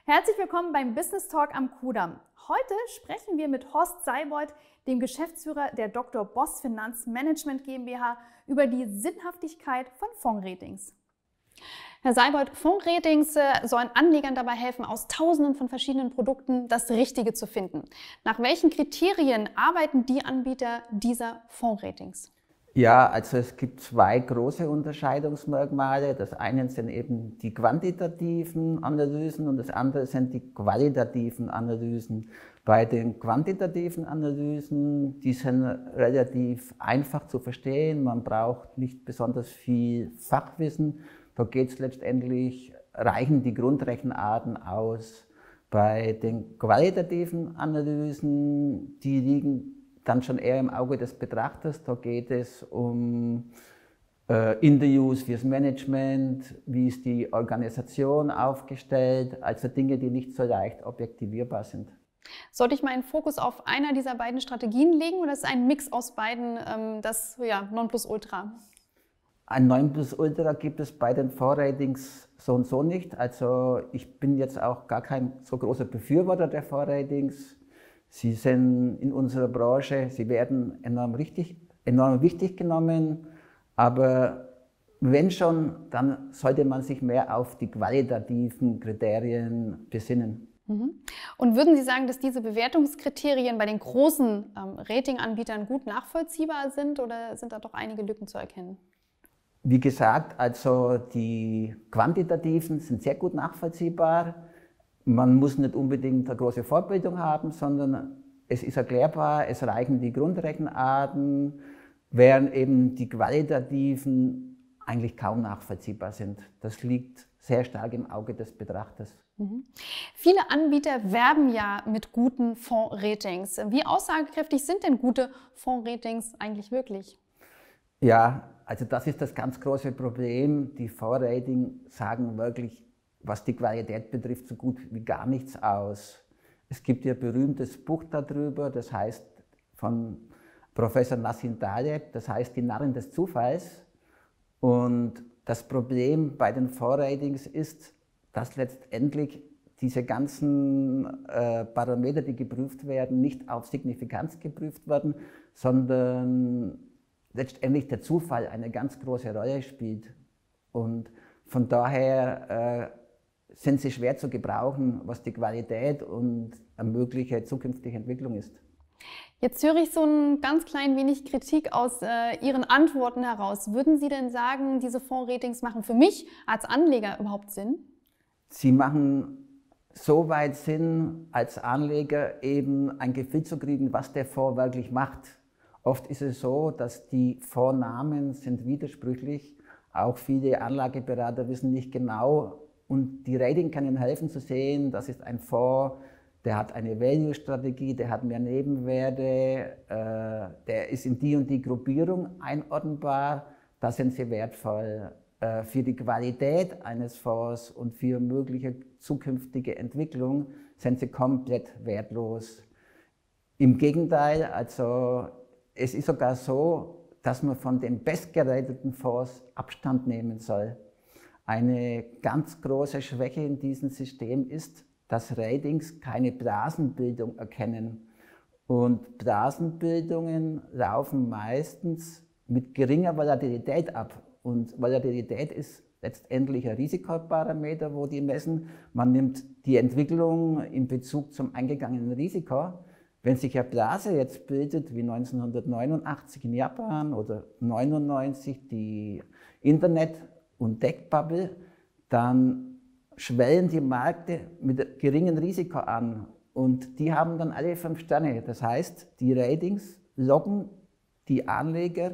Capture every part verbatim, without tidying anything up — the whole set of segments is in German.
Herzlich willkommen beim Business Talk am Kudamm. Heute sprechen wir mit Horst Seibold, dem Geschäftsführer der Doktor Boss Finanzmanagement GmbH, über die Sinnhaftigkeit von Fondsratings. Herr Seibold, Fondsratings sollen Anlegern dabei helfen, aus Tausenden von verschiedenen Produkten das Richtige zu finden. Nach welchen Kriterien arbeiten die Anbieter dieser Fondsratings? Ja, also es gibt zwei große Unterscheidungsmerkmale. Das eine sind eben die quantitativen Analysen und das andere sind die qualitativen Analysen. Bei den quantitativen Analysen, die sind relativ einfach zu verstehen. Man braucht nicht besonders viel Fachwissen. Da geht es letztendlich, reichen die Grundrechenarten aus. Bei den qualitativen Analysen, die liegen dann schon eher im Auge des Betrachters. Da geht es um äh, Interviews fürs Management, wie ist die Organisation aufgestellt, also Dinge, die nicht so leicht objektivierbar sind. Sollte ich meinen Fokus auf einer dieser beiden Strategien legen oder ist ein Mix aus beiden ähm, das ja, Nonplusultra? Ein Nonplusultra gibt es bei den Fondsratings so und so nicht. Also ich bin jetzt auch gar kein so großer Befürworter der Fondsratings. Sie sind in unserer Branche, sie werden enorm, richtig, enorm wichtig genommen, aber wenn schon, dann sollte man sich mehr auf die qualitativen Kriterien besinnen. Und würden Sie sagen, dass diese Bewertungskriterien bei den großen ähm, Ratinganbietern gut nachvollziehbar sind oder sind da doch einige Lücken zu erkennen? Wie gesagt, also die quantitativen sind sehr gut nachvollziehbar. Man muss nicht unbedingt eine große Vorbildung haben, sondern es ist erklärbar, es reichen die Grundrechenarten, während eben die qualitativen eigentlich kaum nachvollziehbar sind. Das liegt sehr stark im Auge des Betrachters. Mhm. Viele Anbieter werben ja mit guten Fondsratings. Wie aussagekräftig sind denn gute Fondsratings eigentlich wirklich? Ja, also das ist das ganz große Problem. Die Fondsratings sagen wirklich, was die Qualität betrifft, so gut wie gar nichts aus. Es gibt ja ein berühmtes Buch darüber, das heißt von Professor Nassim Taleb, das heißt Die Narren des Zufalls. Und das Problem bei den Fondsratings ist, dass letztendlich diese ganzen äh, Parameter, die geprüft werden, nicht auf Signifikanz geprüft werden, sondern letztendlich der Zufall eine ganz große Rolle spielt. Und von daher äh, sind sie schwer zu gebrauchen, was die Qualität und eine mögliche zukünftige Entwicklung ist. Jetzt höre ich so ein ganz klein wenig Kritik aus äh, Ihren Antworten heraus. Würden Sie denn sagen, diese Fondsratings machen für mich als Anleger überhaupt Sinn? Sie machen so weit Sinn, als Anleger eben ein Gefühl zu kriegen, was der Fonds wirklich macht. Oft ist es so, dass die Fondsnamen sind widersprüchlich. Auch viele Anlageberater wissen nicht genau, und die Rating kann Ihnen helfen zu sehen, das ist ein Fonds, der hat eine Value-Strategie, der hat mehr Nebenwerte, äh, der ist in die und die Gruppierung einordnbar, da sind sie wertvoll. Äh, für die Qualität eines Fonds und für mögliche zukünftige Entwicklung sind sie komplett wertlos. Im Gegenteil, also es ist sogar so, dass man von den bestgerateten Fonds Abstand nehmen soll. Eine ganz große Schwäche in diesem System ist, dass Ratings keine Blasenbildung erkennen. Und Blasenbildungen laufen meistens mit geringer Volatilität ab. Und Volatilität ist letztendlich ein Risikoparameter, wo die messen. Man nimmt die Entwicklung in Bezug zum eingegangenen Risiko. Wenn sich eine Blase jetzt bildet, wie neunzehnhundertneunundachtzig in Japan oder neunundneunzig die Internet- und Tech-Bubble, dann schwellen die Märkte mit geringem Risiko an und die haben dann alle fünf Sterne. Das heißt, die Ratings locken die Anleger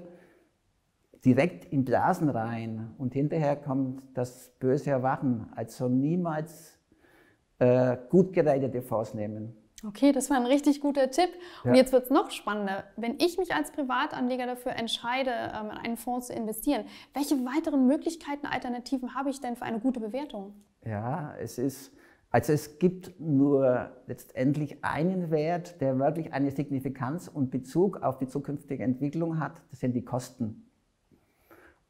direkt in Blasen rein und hinterher kommt das böse Erwachen. Also niemals äh, gut geratete Fonds nehmen. Okay, das war ein richtig guter Tipp. Und Ja. jetzt wird es noch spannender. Wenn ich mich als Privatanleger dafür entscheide, in einen Fonds zu investieren, welche weiteren Möglichkeiten, Alternativen habe ich denn für eine gute Bewertung? Ja, es ist, also es gibt nur letztendlich einen Wert, der wirklich eine Signifikanz und Bezug auf die zukünftige Entwicklung hat. Das sind die Kosten.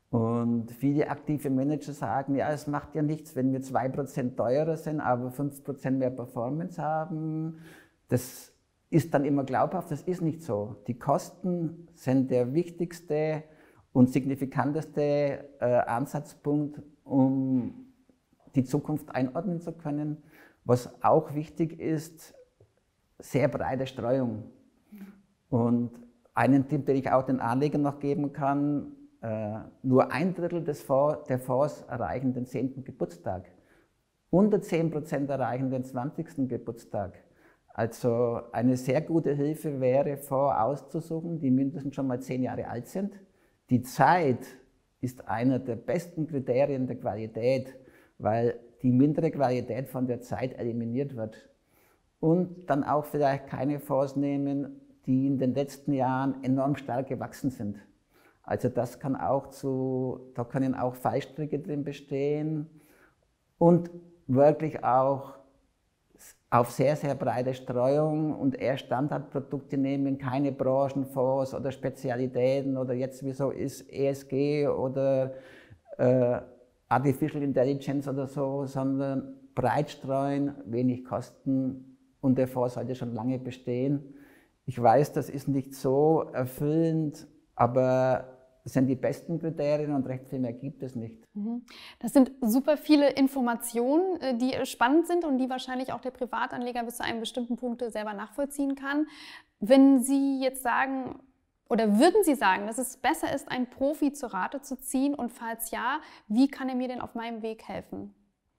Und viele aktive Manager sagen, ja, es macht ja nichts, wenn wir zwei Prozent teurer sind, aber fünf Prozent mehr Performance haben. Das ist dann immer glaubhaft, das ist nicht so. Die Kosten sind der wichtigste und signifikanteste äh, Ansatzpunkt, um die Zukunft einordnen zu können. Was auch wichtig ist, sehr breite Streuung. Und einen Tipp, den ich auch den Anlegern noch geben kann, äh, nur ein Drittel des Fonds, der Fonds erreichen den zehnten Geburtstag. Unter zehn Prozent erreichen den zwanzigsten Geburtstag. Also eine sehr gute Hilfe wäre, Fonds auszusuchen, die mindestens schon mal zehn Jahre alt sind. Die Zeit ist einer der besten Kriterien der Qualität, weil die mindere Qualität von der Zeit eliminiert wird. Und dann auch vielleicht keine Fonds nehmen, die in den letzten Jahren enorm stark gewachsen sind. Also das kann auch zu, da können auch Fallstricke drin bestehen und wirklich auch auf sehr, sehr breite Streuung und eher Standardprodukte nehmen, keine Branchenfonds oder Spezialitäten oder jetzt wie so ist E S G oder äh, Artificial Intelligence oder so, sondern breit streuen, wenig Kosten und der Fonds sollte schon lange bestehen. Ich weiß, das ist nicht so erfüllend, aber das sind die besten Kriterien und recht viel mehr gibt es nicht. Das sind super viele Informationen, die spannend sind und die wahrscheinlich auch der Privatanleger bis zu einem bestimmten Punkt selber nachvollziehen kann. Wenn Sie jetzt sagen, oder würden Sie sagen, dass es besser ist, einen Profi zur Rate zu ziehen und falls ja, wie kann er mir denn auf meinem Weg helfen?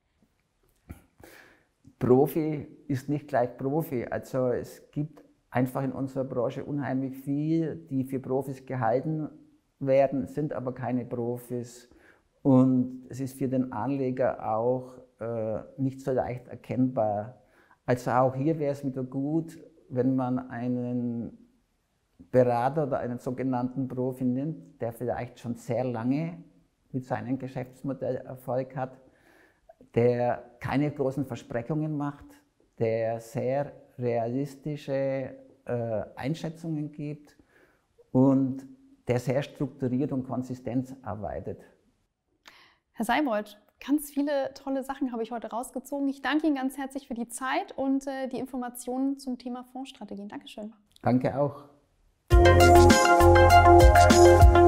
Profi ist nicht gleich Profi. Also es gibt einfach in unserer Branche unheimlich viel, die für Profis gehalten werden, sind aber keine Profis. Und es ist für den Anleger auch äh, nicht so leicht erkennbar. Also auch hier wäre es wieder gut, wenn man einen Berater oder einen sogenannten Profi nimmt, der vielleicht schon sehr lange mit seinem Geschäftsmodell Erfolg hat, der keine großen Versprechungen macht, der sehr realistische äh, Einschätzungen gibt und der sehr strukturiert und konsistent arbeitet. Herr Seibold, ganz viele tolle Sachen habe ich heute rausgezogen. Ich danke Ihnen ganz herzlich für die Zeit und äh, die Informationen zum Thema Fondsstrategien. Dankeschön. Danke auch.